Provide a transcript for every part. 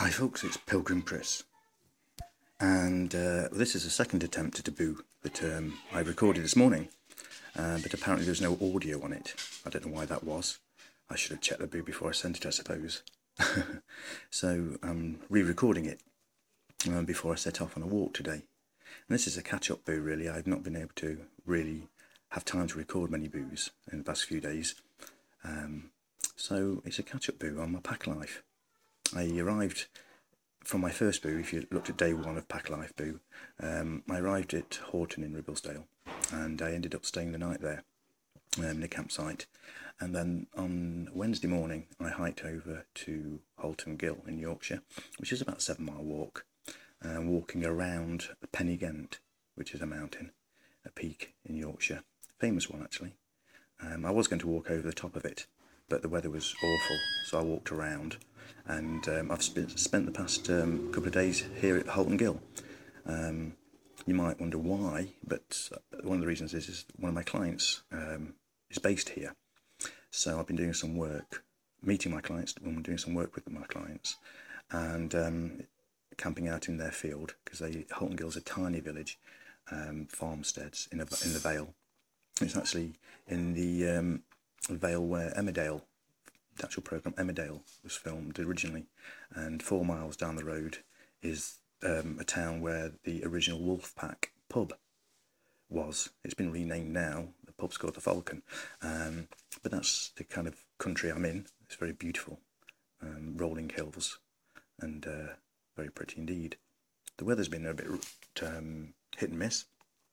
Hi folks, it's Pilgrim Chris, and this is the second attempt at a boo that I recorded this morning, but apparently there's no audio on it. I don't know why that was. I should have checked the boo before I sent it, I suppose. So I'm re-recording it before I set off on a walk today. And this is a catch-up boo really. I've not been able to really have time to record many boos in the past few days. So it's a catch-up boo on my pack life. I arrived from my first boo, if you looked at day one of Pack Life Boo, I arrived at Horton in Ribblesdale, and I ended up staying the night there in the campsite. And then on Wednesday morning, I hiked over to Halton Gill in Yorkshire, which is about a 7-mile walk, walking around Pen y Ghent, which is a mountain, a peak in Yorkshire, famous one actually. I was going to walk over the top of it, but the weather was awful, so I walked around. And I've spent the past couple of days here at Halton Gill. You might wonder why, but one of the reasons is one of my clients is based here. So I've been doing some work, meeting my clients, I'm doing some work with my clients, and camping out in their field, because Halton Gill is a tiny village, farmsteads in the Vale. It's actually in the Vale where Emmerdale, the actual programme Emmerdale, was filmed originally, and 4 miles down the road is a town where the original Wolfpack pub was. It's been renamed now, the pub's called the Falcon, but that's the kind of country I'm in. It's very beautiful, rolling hills, and very pretty indeed. The weather's been a bit hit and miss,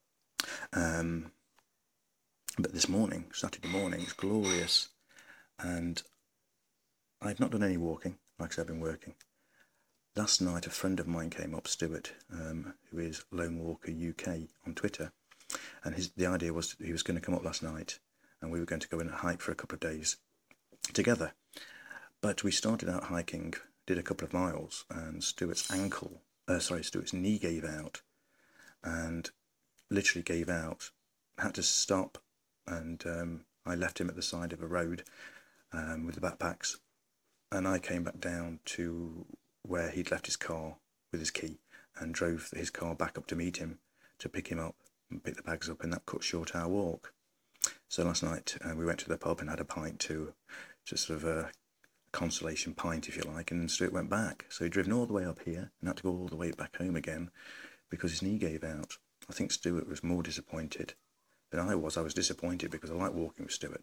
but this morning, Saturday morning, it's glorious, and I've not done any walking, like I said, I've been working. Last night a friend of mine came up, Stuart, who is Lone Walker UK on Twitter, and the idea was he was going to come up last night and we were going to go in and hike for a couple of days together. But we started out hiking, did a couple of miles, and Stuart's knee gave out, and literally gave out, had to stop, and I left him at the side of a road with the backpacks. And I came back down to where he'd left his car with his key and drove his car back up to meet him, to pick him up and pick the bags up, and that cut short our walk. So last night we went to the pub and had a pint too, just sort of a consolation pint if you like, and Stuart went back. So he'd driven all the way up here and had to go all the way back home again because his knee gave out. I think Stuart was more disappointed than I was. I was disappointed because I like walking with Stuart.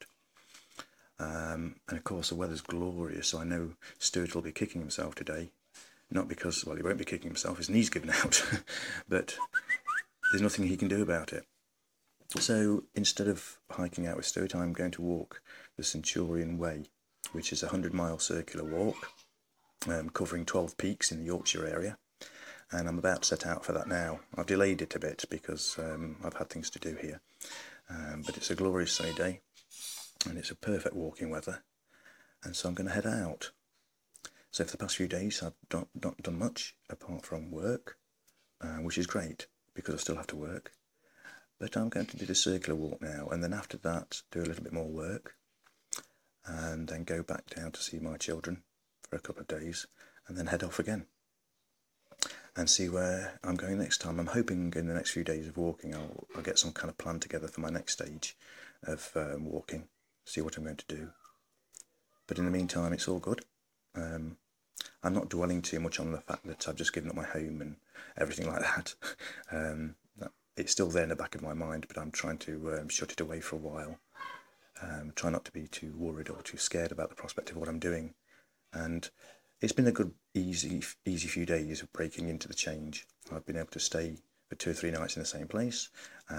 And of course the weather's glorious, so I know Stuart will be kicking himself today. Not because, well, he won't be kicking himself, his knee's given out, but there's nothing he can do about it. So instead of hiking out with Stuart, I'm going to walk the Centurion Way, which is a 100-mile circular walk, covering 12 peaks in the Yorkshire area, and I'm about to set out for that now. I've delayed it a bit because I've had things to do here, but it's a glorious sunny day, and it's a perfect walking weather, and so I'm going to head out. So for the past few days I've not done much apart from work, which is great because I still have to work, but I'm going to do the circular walk now, and then after that do a little bit more work, and then go back down to see my children for a couple of days, and then head off again and see where I'm going next time. I'm hoping in the next few days of walking I'll get some kind of plan together for my next stage of walking, see what I'm going to do. But in the meantime, it's all good. I'm not dwelling too much on the fact that I've just given up my home and everything like that. It's still there in the back of my mind, but I'm trying to shut it away for a while. Try not to be too worried or too scared about the prospect of what I'm doing. And it's been a good, easy few days of breaking into the change. I've been able to stay for 2 or 3 nights in the same place,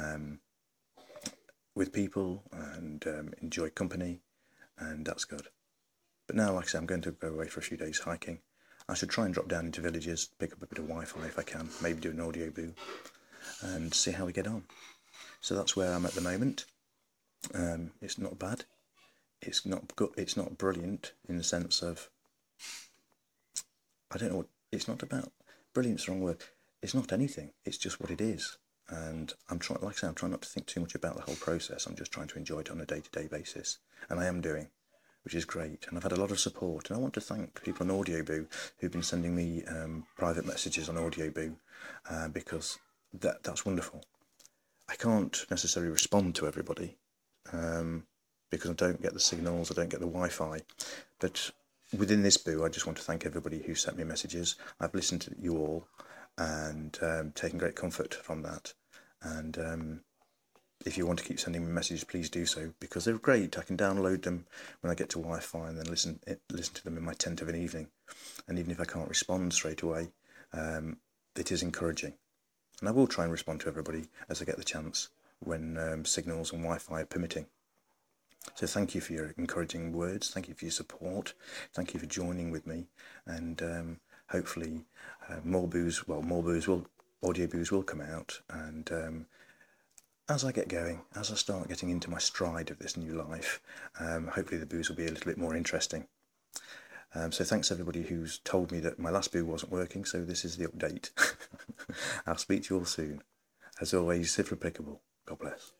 with people, and enjoy company, and that's good. But now, like I said, I'm going to go away for a few days hiking. I should try and drop down into villages, pick up a bit of Wi-Fi if I can, maybe do an audio boo, and see how we get on. So that's where I'm at the moment. It's not bad. It's not good. It's not brilliant in the sense of, I don't know what, it's not about, brilliant's the wrong word. It's not anything. It's just what it is. And I'm trying, like I say, I'm trying not to think too much about the whole process. I'm just trying to enjoy it on a day-to-day basis, and I am doing. which is great. And I've had a lot of support. And I want to thank people on AudioBoo who've been sending me private messages on AudioBoo, because that's wonderful. I can't necessarily respond to everybody because I don't get the signals, I don't get the Wi-Fi. But within this boo, I just want to thank everybody who sent me messages. I've listened to you all and taken great comfort from that. And if you want to keep sending me messages, please do so, because they're great. I can download them when I get to Wi-Fi and then listen to them in my tent of an evening. And even if I can't respond straight away, it is encouraging. And I will try and respond to everybody as I get the chance when signals and Wi-Fi are permitting. So thank you for your encouraging words. Thank you for your support. Thank you for joining with me. And hopefully more audio boos will come out. And as I get going, as I start getting into my stride of this new life, hopefully the boos will be a little bit more interesting. So thanks everybody who's told me that my last boo wasn't working, so this is the update. I'll speak to you all soon. As always, Sifra Pickable. God bless.